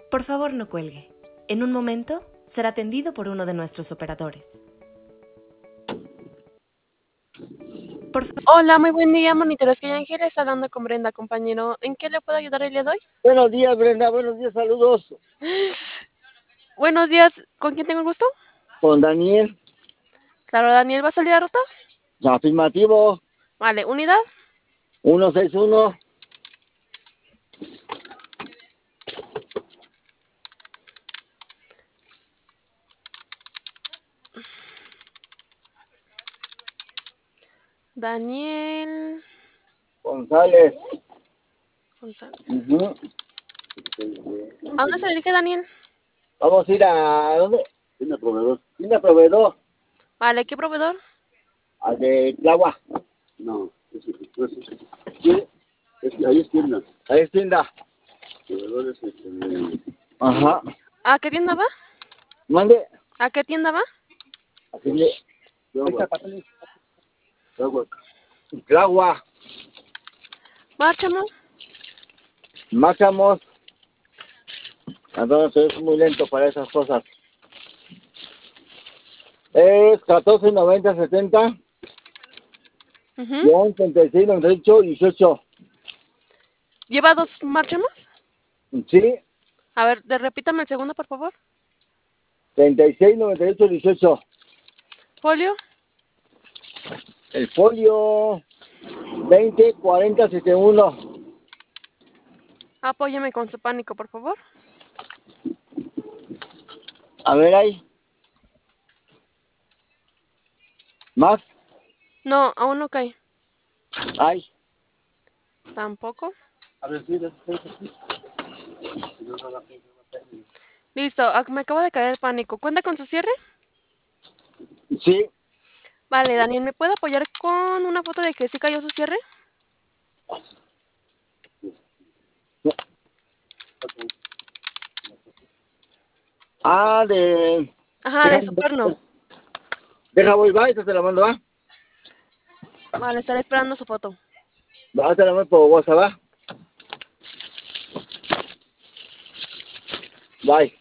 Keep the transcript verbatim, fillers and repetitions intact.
Por favor, no cuelgue. En un momento será atendido por uno de nuestros operadores. Por fa- Hola, muy buen día, monitores que Ángel está hablando con Brenda, compañero. ¿En qué le puedo ayudar el día de hoy? Buenos días, Brenda. Buenos días, saludos. Buenos días, ¿con quién tengo el gusto? Con Daniel. Claro, Daniel, ¿va a salir a ruta? Afirmativo. Vale, ¿unidad? uno seis uno. Daniel González. González. Ujú. ¿A dónde se dirige Daniel? Vamos a ir a... ¿Dónde? Tienda proveedor. Tienda proveedor. Vale, ¿qué proveedor? Al de Tlahua. No. Es, es, es, es, ahí es tienda. Ahí es tienda. Proveedor es este... Ajá. ¿A qué tienda va? Mande. ¿A qué tienda va? Así le... Tlahua. Márchamo. Máxamos. Entonces es muy lento para esas cosas. Es catorce noventa setenta. Ujú. Guión treinta y seis noventa y ocho dieciocho. ¿Lleva dos márchamos? Sí, A ver, de- repítame el segundo, por favor. treinta y seis noventa y ocho dieciocho. Folio. El folio veinte cuarenta setenta y uno. Apóyame con su pánico, por favor. A ver ahí. ¿Más? No, aún no cae. Ay. Tampoco. A ver, sí, Listo, ah, me acaba de caer el pánico. ¿Cuenta con su cierre? sí. Vale, Daniel, ¿me puede apoyar con una foto de que sí cayó su cierre? Ah, de... Ajá, Deja, de su perno. deja voy, va, esta te la mando, va. Vale, estaré esperando su foto. Va, te la mando por WhatsApp, va. Bye.